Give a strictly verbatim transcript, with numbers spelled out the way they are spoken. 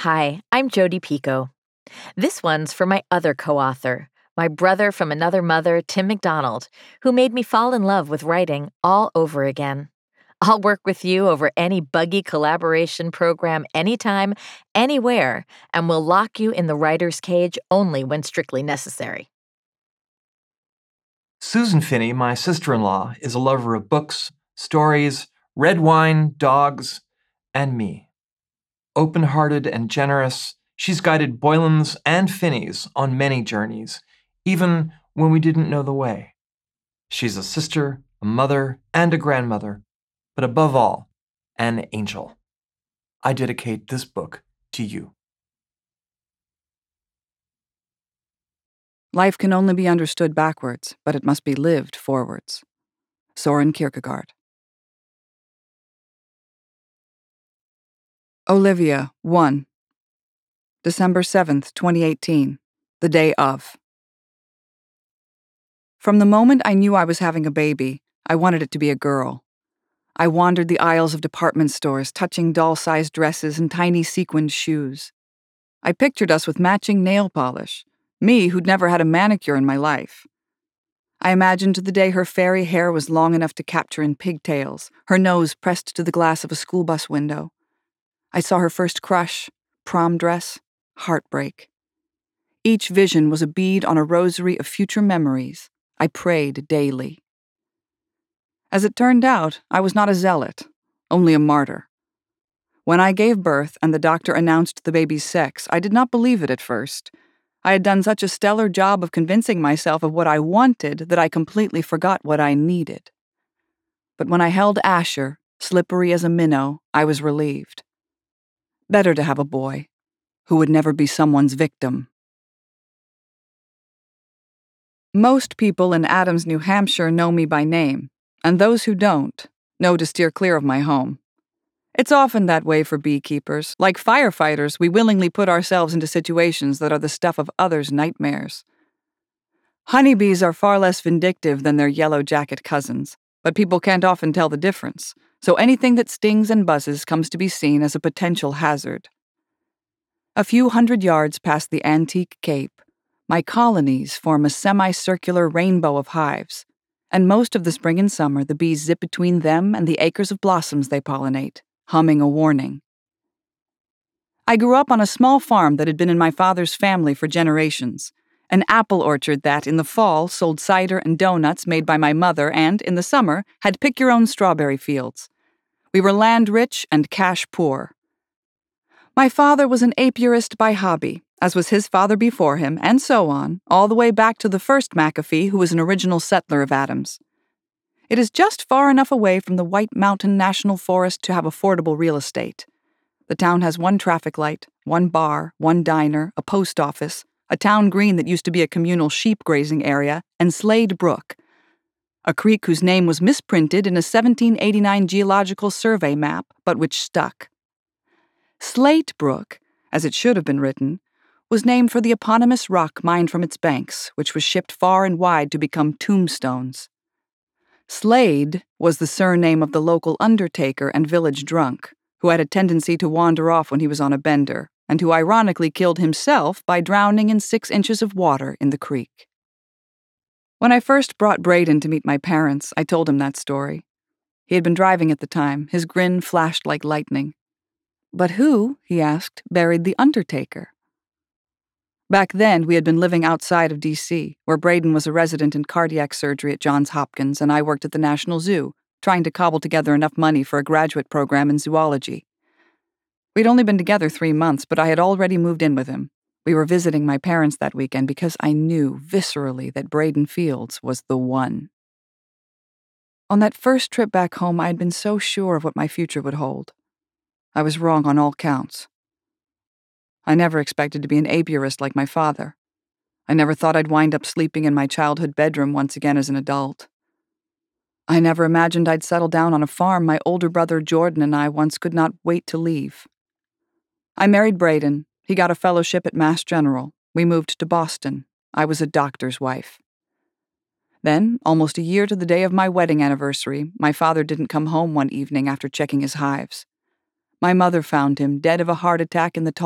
Hi, I'm Jodi Picoult. This one's for my other co-author, my brother from another mother, Tim McDonald, who made me fall in love with writing all over again. I'll work with you over any buggy collaboration program anytime, anywhere, and we'll lock you in the writer's cage only when strictly necessary. Susan Finney, my sister-in-law, is a lover of books, stories, red wine, dogs, and me. Open-hearted and generous, she's guided Boylans and Finneys on many journeys, even when we didn't know the way. She's a sister, a mother, and a grandmother, but above all, an angel. I dedicate this book to you. Life can only be understood backwards, but it must be lived forwards. Soren Kierkegaard. Olivia, one. December seventh, twenty eighteen, the day of. From the moment I knew I was having a baby, I wanted it to be a girl. I wandered the aisles of department stores, touching doll-sized dresses and tiny sequined shoes. I pictured us with matching nail polish, me who'd never had a manicure in my life. I imagined the day her fairy hair was long enough to capture in pigtails, her nose pressed to the glass of a school bus window. I saw her first crush, prom dress, heartbreak. Each vision was a bead on a rosary of future memories. I prayed daily. As it turned out, I was not a zealot, only a martyr. When I gave birth and the doctor announced the baby's sex, I did not believe it at first. I had done such a stellar job of convincing myself of what I wanted that I completely forgot what I needed. But when I held Asher, slippery as a minnow, I was relieved. Better to have a boy, who would never be someone's victim. Most people in Adams, New Hampshire know me by name, and those who don't know to steer clear of my home. It's often that way for beekeepers. Like firefighters, we willingly put ourselves into situations that are the stuff of others' nightmares. Honeybees are far less vindictive than their yellow jacket cousins, but people can't often tell the difference, so anything that stings and buzzes comes to be seen as a potential hazard. A few hundred yards past the antique cape, my colonies form a semicircular rainbow of hives, and most of the spring and summer the bees zip between them and the acres of blossoms they pollinate, humming a warning. I grew up on a small farm that had been in my father's family for generations, an apple orchard that, in the fall, sold cider and donuts made by my mother and, in the summer, had pick-your-own strawberry fields. We were land-rich and cash-poor. My father was an apiarist by hobby, as was his father before him, and so on, all the way back to the first McAfee, who was an original settler of Adams. It is just far enough away from the White Mountain National Forest to have affordable real estate. The town has one traffic light, one bar, one diner, a post office, a town green that used to be a communal sheep grazing area, and Slade Brook, a creek whose name was misprinted in a seventeen eighty-nine geological survey map, but which stuck. Slate Brook, as it should have been written, was named for the eponymous rock mined from its banks, which was shipped far and wide to become tombstones. Slade was the surname of the local undertaker and village drunk, who had a tendency to wander off when he was on a bender, and who ironically killed himself by drowning in six inches of water in the creek. When I first brought Braden to meet my parents, I told him that story. He had been driving at the time. His grin flashed like lightning. But who, he asked, buried the undertaker? Back then, we had been living outside of D C, where Braden was a resident in cardiac surgery at Johns Hopkins and I worked at the National Zoo, trying to cobble together enough money for a graduate program in zoology. We'd only been together three months, but I had already moved in with him. We were visiting my parents that weekend because I knew viscerally that Braden Fields was the one. On that first trip back home, I had been so sure of what my future would hold. I was wrong on all counts. I never expected to be an apiarist like my father. I never thought I'd wind up sleeping in my childhood bedroom once again as an adult. I never imagined I'd settle down on a farm my older brother Jordan and I once could not wait to leave. I married Braden. He got a fellowship at Mass General. We moved to Boston. I was a doctor's wife. Then, almost a year to the day of my wedding anniversary, my father didn't come home one evening after checking his hives. My mother found him dead of a heart attack in the